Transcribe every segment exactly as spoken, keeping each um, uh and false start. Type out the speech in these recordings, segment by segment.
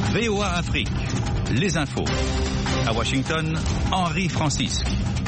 V O A Afrique, les infos. À Washington, Henri Francisque.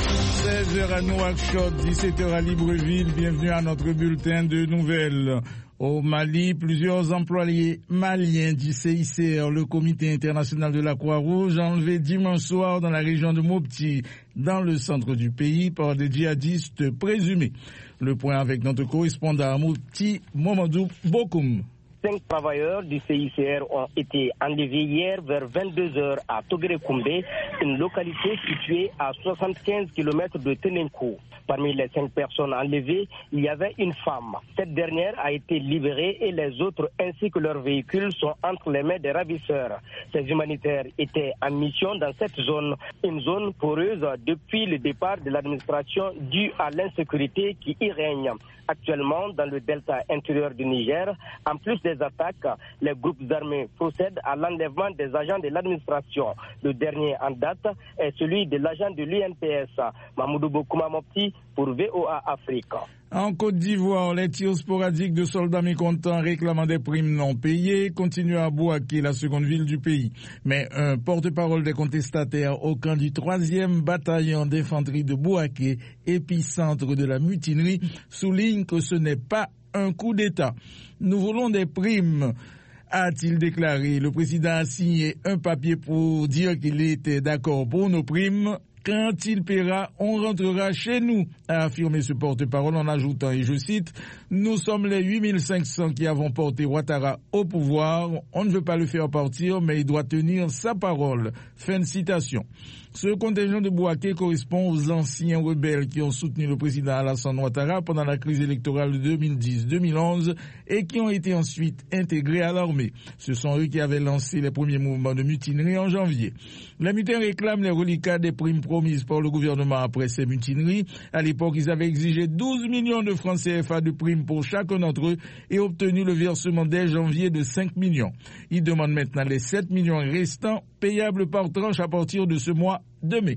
seize heures à Nouakchott, dix-sept heures à Libreville. Bienvenue à notre bulletin de nouvelles. Au Mali, plusieurs employés maliens du C I C R, le Comité international de la Croix-Rouge, enlevés dimanche soir dans la région de Mopti, dans le centre du pays, par des djihadistes présumés. Le point avec notre correspondant à Mopti, Mamadou Bokoum. Cinq travailleurs du C I C R ont été enlevés hier vers vingt-deux heures à Togere-Koumbe, une localité située à soixante-quinze kilomètres de Tenenkou. Parmi les cinq personnes enlevées, il y avait une femme. Cette dernière a été libérée et les autres ainsi que leurs véhicules sont entre les mains des ravisseurs. Ces humanitaires étaient en mission dans cette zone, une zone poreuse depuis le départ de l'administration due à l'insécurité qui y règne. Actuellement, dans le delta intérieur du Niger, en plus des attaques, les groupes armés procèdent à l'enlèvement des agents de l'administration. Le dernier en date est celui de l'agent de l'U N P S, Mamoudou Bokouma Mopti, pour V O A Afrique. En Côte d'Ivoire, les tirs sporadiques de soldats mécontents réclamant des primes non payées continuent à Bouaké, la seconde ville du pays. Mais un porte-parole des contestataires au camp du troisième bataillon d'infanterie de Bouaké, épicentre de la mutinerie, souligne que ce n'est pas un coup d'État. Nous voulons des primes, a-t-il déclaré. Le président a signé un papier pour dire qu'il était d'accord pour nos primes. Quand il paiera, on rentrera chez nous, a affirmé ce porte-parole en ajoutant, et je cite, « Nous sommes les huit mille cinq cents qui avons porté Ouattara au pouvoir. On ne veut pas le faire partir, mais il doit tenir sa parole. » Fin de citation. Ce contingent de Bouaké correspond aux anciens rebelles qui ont soutenu le président Alassane Ouattara pendant la crise électorale de deux mille dix deux mille onze et qui ont été ensuite intégrés à l'armée. Ce sont eux qui avaient lancé les premiers mouvements de mutinerie en janvier. Les mutins réclament les reliquats des primes promises par le gouvernement après ces mutineries. À l'époque, ils avaient exigé douze millions de francs C F A de primes pour chacun d'entre eux et obtenu le versement dès janvier de cinq millions. Ils demandent maintenant les sept millions restants payables par tranche à partir de ce mois de mai.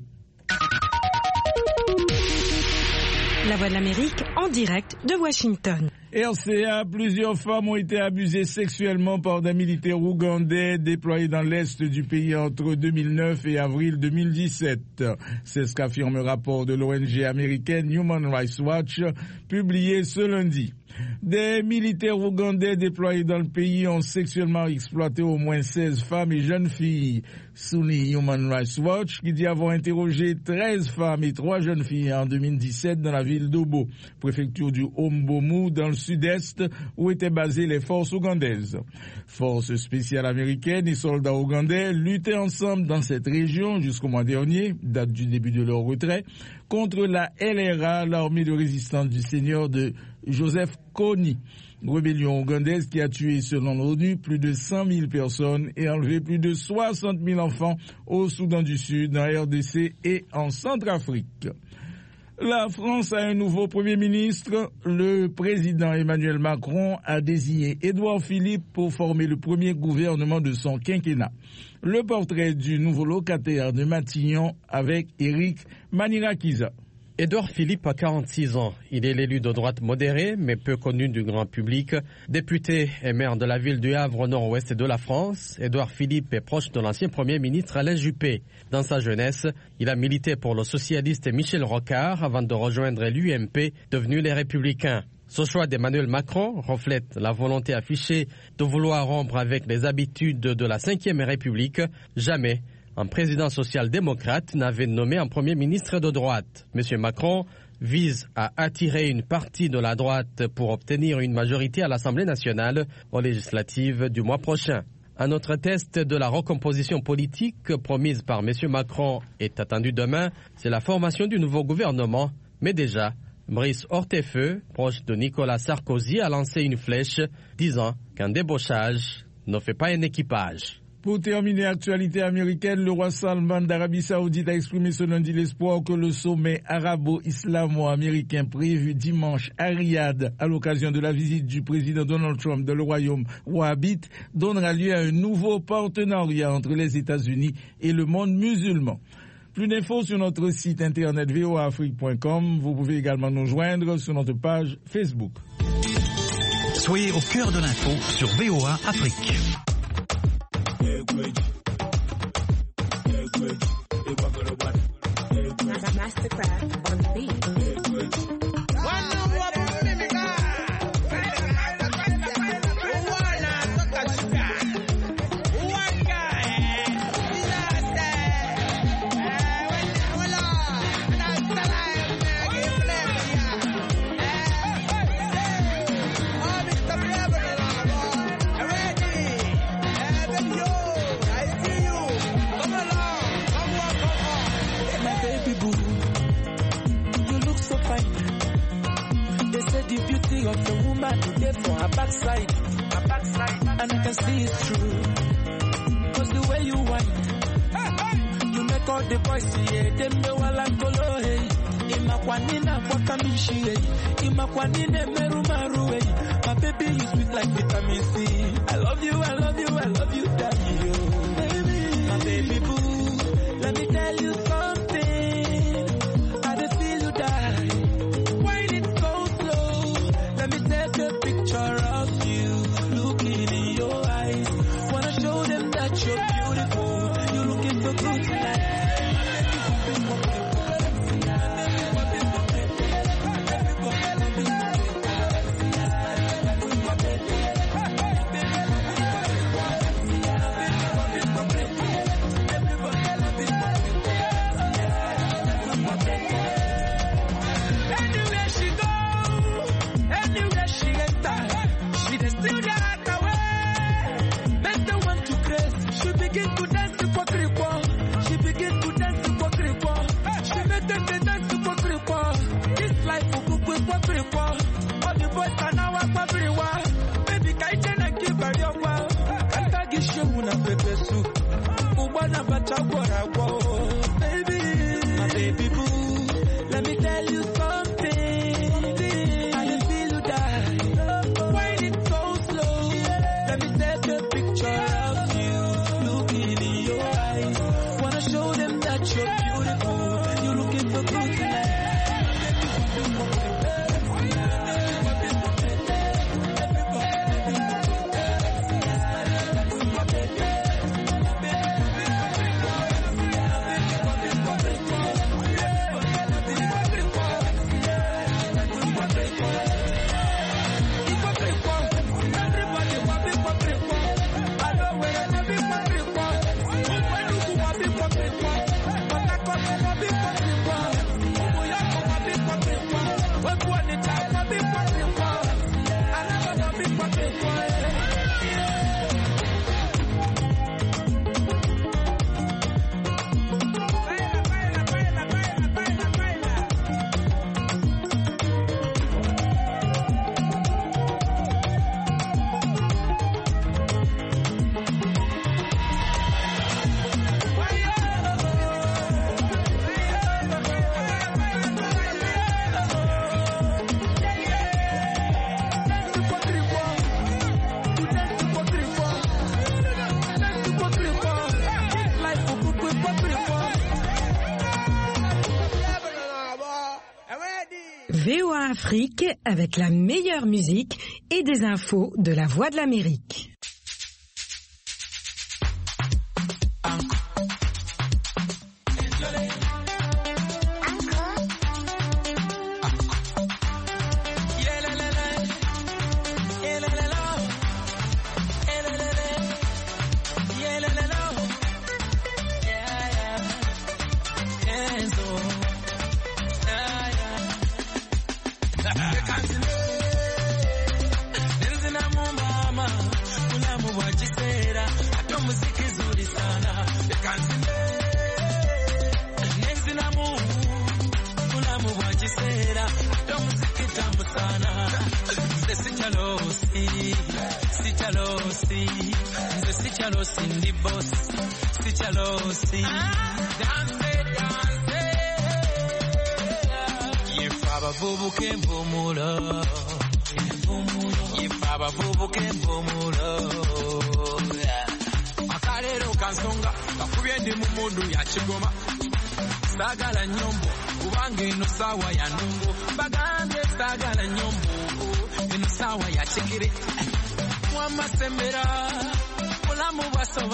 La Voix de l'Amérique en direct de Washington. R C A, plusieurs femmes ont été abusées sexuellement par des militaires ougandais déployés dans l'est du pays entre deux mille neuf et avril deux mille dix-sept. C'est ce qu'affirme un rapport de l'O N G américaine Human Rights Watch, publié ce lundi. Des militaires ougandais déployés dans le pays ont sexuellement exploité au moins seize femmes et jeunes filles. Souligne Human Rights Watch, qui dit avoir interrogé treize femmes et trois jeunes filles en deux mille dix-sept dans la ville d'Obo, préfecture du Hombomu, dans le sud-est, où étaient basées les forces ougandaises. Forces spéciales américaines et soldats ougandais luttaient ensemble dans cette région jusqu'au mois dernier, date du début de leur retrait, contre la L R A, l'armée de résistance du seigneur de Joseph Kony. Rébellion ougandaise qui a tué, selon l'ONU, plus de cent mille personnes et enlevé plus de soixante mille enfants au Soudan du Sud, en R D C et en Centrafrique. La France a un nouveau Premier ministre. Le président Emmanuel Macron a désigné Édouard Philippe pour former le premier gouvernement de son quinquennat. Le portrait du nouveau locataire de Matignon avec Éric Manirakiza. Édouard Philippe a quarante-six ans. Il est l'élu de droite modérée, mais peu connu du grand public. Député et maire de la ville du Havre au nord-ouest de la France, Édouard Philippe est proche de l'ancien Premier ministre Alain Juppé. Dans sa jeunesse, il a milité pour le socialiste Michel Rocard avant de rejoindre l'U M P, devenu les Républicains. Ce choix d'Emmanuel Macron reflète la volonté affichée de vouloir rompre avec les habitudes de la cinquième République. Jamais un président social-démocrate n'avait nommé un Premier ministre de droite. M. Macron vise à attirer une partie de la droite pour obtenir une majorité à l'Assemblée nationale aux législatives du mois prochain. Un autre test de la recomposition politique promise par M. Macron est attendu demain. C'est la formation du nouveau gouvernement. Mais déjà, Brice Hortefeux, proche de Nicolas Sarkozy, a lancé une flèche disant qu'un débauchage ne fait pas un équipage. Pour terminer, actualité américaine, le roi Salman d'Arabie Saoudite a exprimé ce lundi l'espoir que le sommet arabo-islamo-américain prévu dimanche à Riyad, à l'occasion de la visite du président Donald Trump dans le royaume wahhabite, donnera lieu à un nouveau partenariat entre les États-Unis et le monde musulman. Plus d'infos sur notre site internet v o a afrique point com. Vous pouvez également nous joindre sur notre page Facebook. Soyez au cœur de l'info sur V O A Afrique. Mastercraft on the beat. Of the woman who gave for her backside, her backside, and I can see it's true. Cause the way you whine, you make all the boys see it. Them the wala kolo hey, imakwanina kwakamishi hey, imakwanine meru maru hey. My baby you sweet like vitamin C. I love you, I love you, I love you, daddy yo. Baby, my baby boo, let me tell you something. I just feel you die. Take a picture of you, looking in your eyes. Wanna show them that you're beautiful. You're looking so good tonight. Baby, my baby boo, let me tell you something. I just feel you die. Why it so slow? Let me take a picture of you, looking in your eyes. Wanna show them that you're beautiful. You're looking so good tonight. V O A Afrique avec la meilleure musique et des infos de la Voix de l'Amérique. Sagala nyombo ubange no sawa ya nungo bagambe sagala nyombo eno sawa ya chekere mwa masembera mulamu baso